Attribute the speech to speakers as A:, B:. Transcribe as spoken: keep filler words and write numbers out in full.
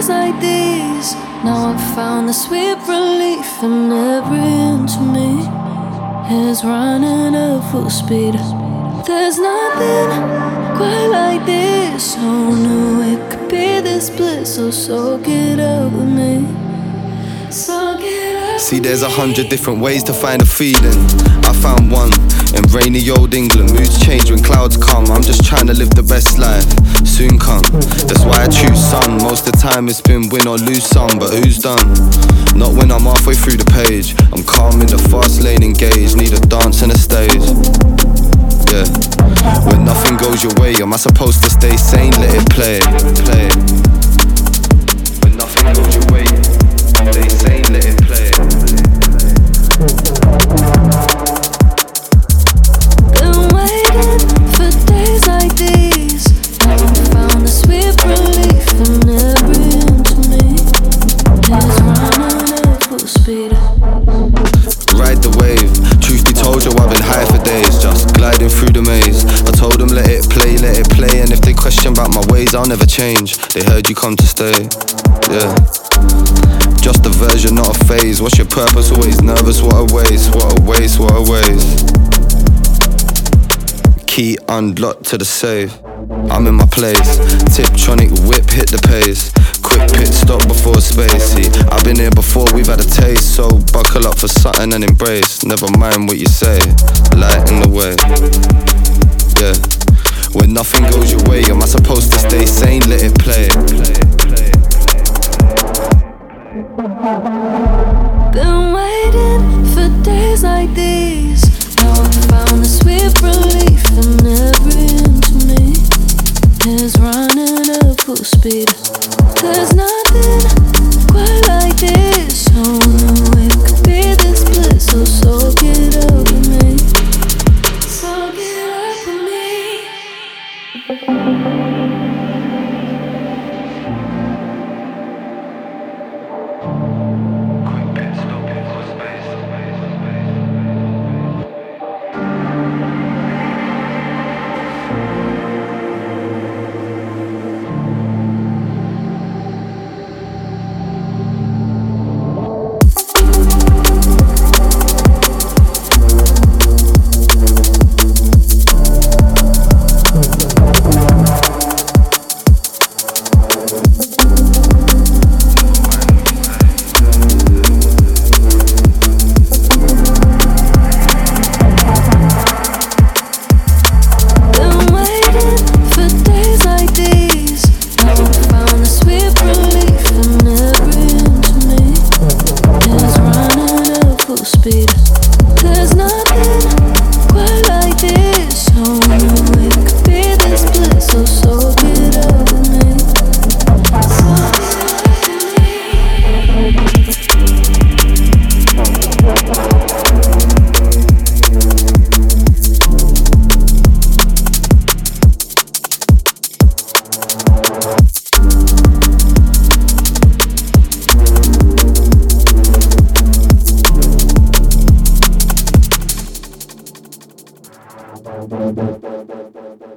A: days like these, now I've found the sweet relief, and every inch of me is running at full speed. There's nothing quite like this. Who knew it could be this bliss? So soak it up with me. Soak it up.
B: See, there's a hundred different ways to find a feeling. I found one in rainy old England. Moods change when clouds come. I'm just trying to live the best life. Soon come. That's why I choose sun. Most of the time it's been win or lose some, but who's done? Not when I'm halfway through the page. I'm calm in the fast lane, engaged. Need a dance and a stage. Yeah. When nothing goes your way, am I supposed to stay sane? Let it play, play. When nothing goes your way, stay sane, let it play.
A: Been waiting for days like these. Now I found the sweet relief, and every inch of me is running at full speed.
B: Ride the wave. Truth be told, yo, I've been high for days, just gliding through the maze. I told them let it play, let it play, and if they question about my ways, I'll never change. They heard you come to stay, yeah. Just a version, not a phase. What's your purpose? Always nervous, what a waste, what a waste, what a waste. Key unlocked to the safe. I'm in my place. Tiptronic whip, hit the pace. Quick pit stop before space. See, I've been here before, we've had a taste. So buckle up for something and embrace. Never mind what you say, light in the way. Yeah. When nothing goes your way, am I supposed to stay sane? Let it play.
A: Been waiting for days like these. Now I found the sweet relief, and every inch of me is running at full speed. There's nothing quite like this. Who knew it could be this bliss? So soak it up with me. Soak it up with me.
C: Thank you.